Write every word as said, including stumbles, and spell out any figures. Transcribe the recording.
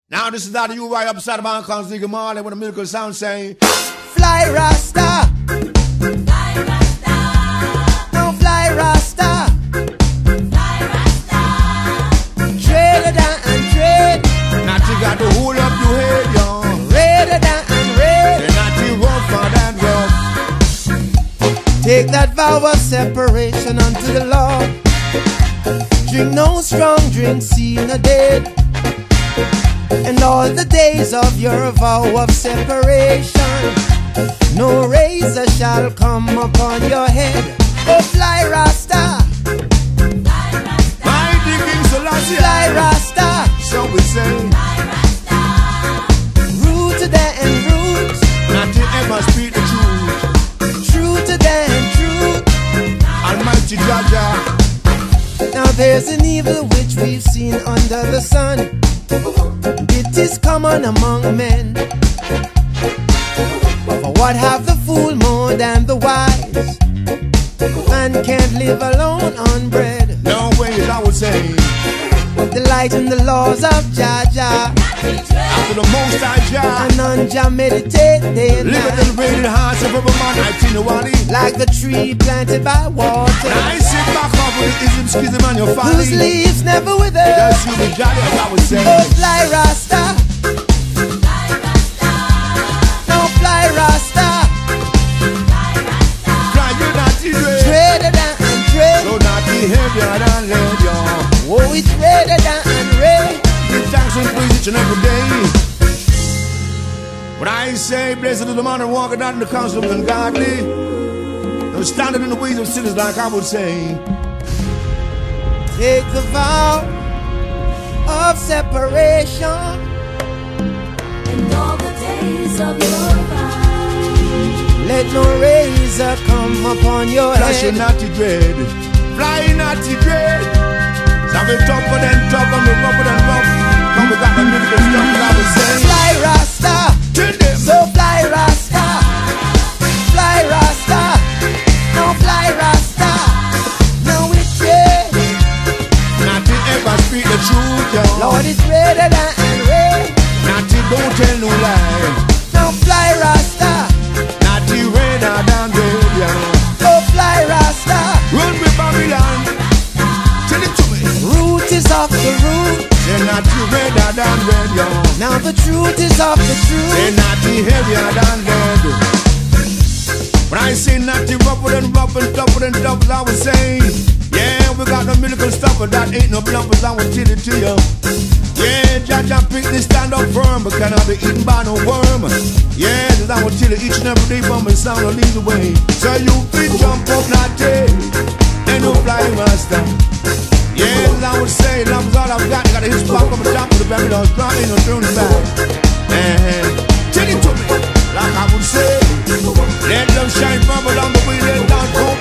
Now this is that you right upside down Constantly Marley with a miracle sound saying Fly Rasta, Fly Rasta, no fly Rasta, Fly Rasta, trade it down and trade, now you got to hold up your head, y'all. raid it down and raid. And not you rough for that rough. Take that vow of separation unto the Lord. Drink no strong drink, see no dead. And all the days of your vow of separation, no razor shall come upon your head. Oh, fly Rasta, Fly Rasta, Mighty King Selassie, fly Rasta, so we say, Fly Rasta, root to the and root, not you ever speak the truth. true to the and truth. Almighty Jaja, Now there's an evil which we've seen under the sun. It is common among men. For what have the fool more than the wise? Man can't live alone on bread. no ways I would say, Delight in the laws of Jaja, after the most I Jah, and on Jah meditate day and live night. in the rated hearts of every man, I think the wally. Like the tree planted by water, I sit back up with the ism, schism, and your folly. whose leaves never wither. Just you be jolly, as I would say. Oh, fly Rasta, Fly Rasta, no fly Rasta. Fly Rasta, Try you not to dread. Trade it down and trade. So not behavior and let y'all. Oh, it's ready down and ready. Give thanks and praise each and every day. When I say, blessed is the man that walketh not in the counsel of the ungodly, nor standeth in the ways of sinners, like I would say. Take the vow of separation. and all the days of your life. Let no razor come upon your Flash you head. not to dread, fly not to dread. Some be tougher than tough, and we rougher than rough. Come we got the miracle stuff, I would say. Fly Rasta, Kill them. so fly Rasta, fly Rasta, no fly Rasta, no wicked. Not to ever speak the truth, y'all. Lord is ready down and ready. Not to don't tell no lie. No fly Rasta, Not to radar down red, y'all. oh fly Rasta. Run with Babylon. Tell it to me. Root is off the root. Say not to radar down red, y'all. Now the truth is off the Say truth. not to heavier than lead. When I say not to rougher than rough and tougher than tough, I would say, yeah, we got the miracle stuff, but that ain't no bluffers, I would tell it to you. Yeah, Jaja pick this stand up firm, but cannot be eaten by no worm. Yeah, cause I would tell you each and every day, but my sound will lead the way. So you fit jump up, not take, ain't no flying master. Yeah, as I would say, love is all I've got. Got a hit spot on the top of the Babylon strong, ain't no turning back. And tell it to me, like I would say, let them shine from along the way, let down come